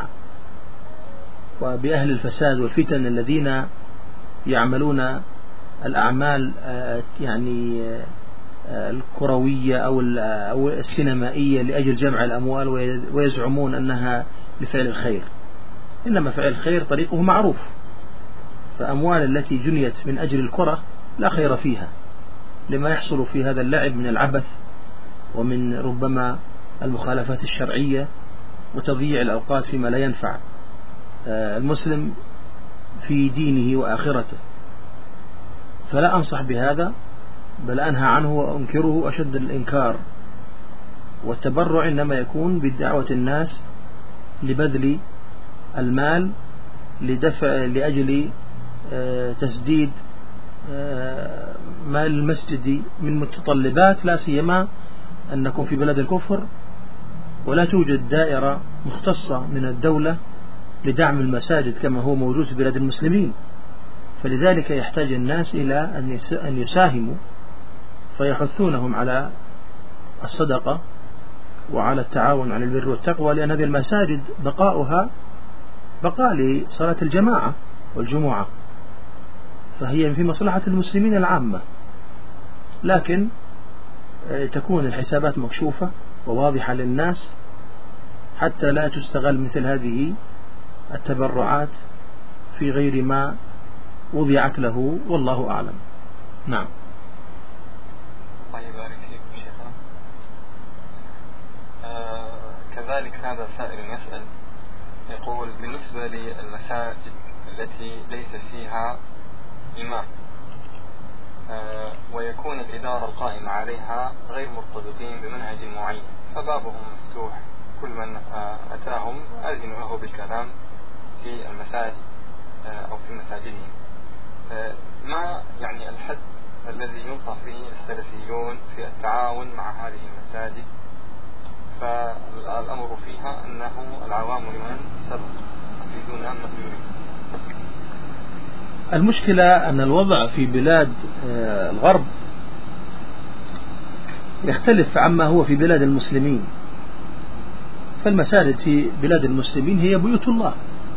وبأهل الفساد والفتن الذين يعملون الأعمال يعني الكروية أو السينمائية لأجل جمع الأموال ويزعمون أنها لفعل الخير. إنما فعل الخير طريقه معروف، فأموال التي جنيت من أجل الكرة لا خير فيها لما يحصل في هذا اللعب من العبث ومن ربما المخالفات الشرعية وتضييع الأوقات فيما لا ينفع المسلم في دينه وآخرته. فلا أنصح بهذا، بل أنهى عنه وأنكره أشد الإنكار. والتبرع إنما يكون بدعوة الناس لبذل المال لدفع لأجل تسديد مال المسجد من متطلبات، لا سيما أنكم في بلد الكفر ولا توجد دائرة مختصة من الدولة لدعم المساجد كما هو موجود في بلاد المسلمين. فلذلك يحتاج الناس إلى أن يساهموا فيحثونهم على الصدقة وعلى التعاون على البر والتقوى، لأن هذه المساجد بقاؤها بقاء لصلاة الجماعة والجمعة، فهي في مصلحة المسلمين العامة، لكن تكون الحسابات مكشوفة وواضحة للناس حتى لا تستغل مثل هذه التبرعات في غير ما وضعت له، والله أعلم. نعم. الله يبارك فيكم شيخنا. آه كذلك هذا سائل يسأل يقول: بالنسبة للمساجد التي ليس فيها إمام آه ويكون الإدارة القائمة عليها غير مرتبطين بمنهج معين، فبابهم مفتوح، كل من آه أتاهم أذنوا له بالكلام في المساجد آه أو في مساجدهم، آه ما يعني الحد الذي ينصح به السلفيون في التعاون مع هذه المساجد؟ فالأمر فيها أنه العوام لمن سبق يريدون أن يريد. المشكلة أن الوضع في بلاد الغرب يختلف عما هو في بلاد المسلمين. فالمساجد في بلاد المسلمين هي بيوت الله،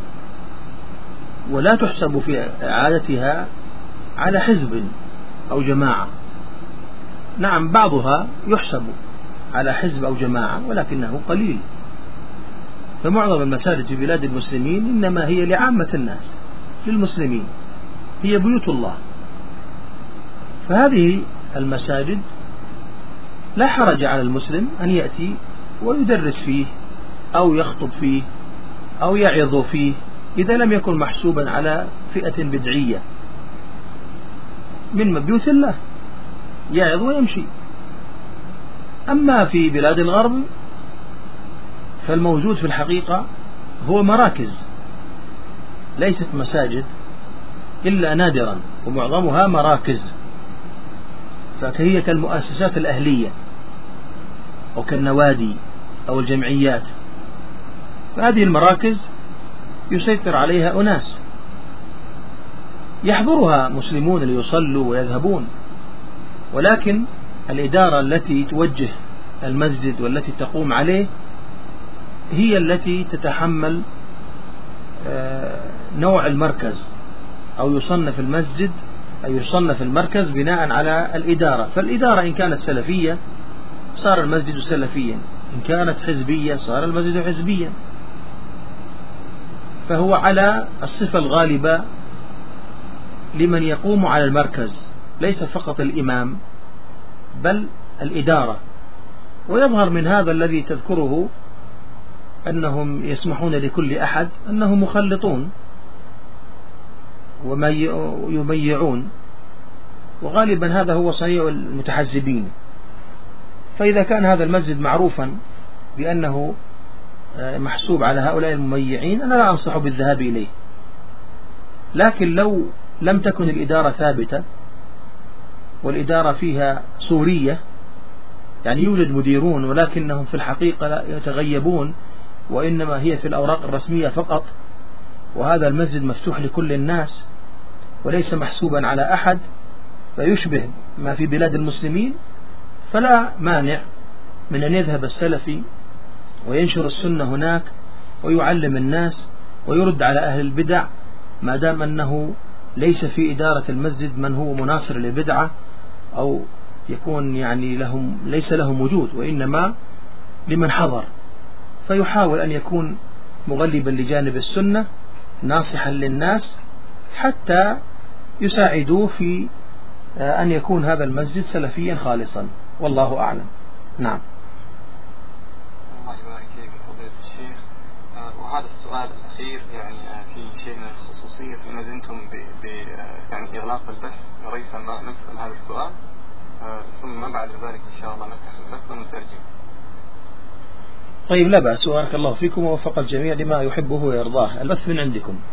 ولا تحسب في إعادتها على حزب أو جماعة. نعم بعضها يحسب على حزب أو جماعة ولكنه قليل، فمعظم المساجد في بلاد المسلمين إنما هي لعامة الناس، للمسلمين، هي بيوت الله. فهذه المساجد لا حرج على المسلم أن يأتي ويدرس فيه أو يخطب فيه أو يعظ فيه إذا لم يكن محسوبا على فئة بدعية من بيوت الله، يعظ ويمشي. أما في بلاد الغرب فالموجود في الحقيقة هو مراكز ليست مساجد إلا نادرا، ومعظمها مراكز، فهي كالمؤسسات الأهلية أو كالنوادي أو الجمعيات. فهذه المراكز يسيطر عليها أناس يحضرها مسلمون ليصلوا ويذهبون، ولكن الإدارة التي توجه المسجد والتي تقوم عليه هي التي تتحمل نوع المركز، أو يصنف المسجد أو يصنف المركز بناء على الإدارة. فالإدارة إن كانت سلفية صار المسجد سلفيا، إن كانت حزبية صار المسجد حزبيا. فهو على الصفة الغالبة لمن يقوم على المركز، ليس فقط الإمام بل الإدارة. ويظهر من هذا الذي تذكره أنهم يسمحون لكل أحد أنهم مخلطون ويميعون، وغالبا هذا هو صنيع المتحزبين. فإذا كان هذا المسجد معروفا بأنه محسوب على هؤلاء المميعين أنا لا أنصح بالذهاب إليه. لكن لو لم تكن الإدارة ثابتة والإدارة فيها صورية، يعني يوجد مديرون ولكنهم في الحقيقة لا يتغيبون وإنما هي في الأوراق الرسمية فقط، وهذا المسجد مفتوح لكل الناس وليس محسوبا على أحد، فيشبه ما في بلاد المسلمين، فلا مانع من أن يذهب السلفي وينشر السنة هناك ويعلم الناس ويرد على أهل البدع، ما دام أنه ليس في إدارة المسجد من هو مناصر للبدعة أو يكون يعني لهم ليس لهم وجود، وإنما لمن حضر. فيحاول أن يكون مغلبا لجانب السنة ناصحا للناس حتى يساعدوه في أن يكون هذا المسجد سلفيا خالصا، والله أعلم. نعم. الله يبارك فيك فضيلة الشيخ. وهذا السؤال الأخير يعني في شيء من الخصوصية، فإن زنتم ب يعني إغلاق البث ريثما نسأل هذا السؤال، ثم بعد ذلك إن شاء الله نفتح البث ونترجم. طيب لا بأس، بارك الله فيكم ووفق الجميع لما يحبه ويرضاه. البث من عندكم.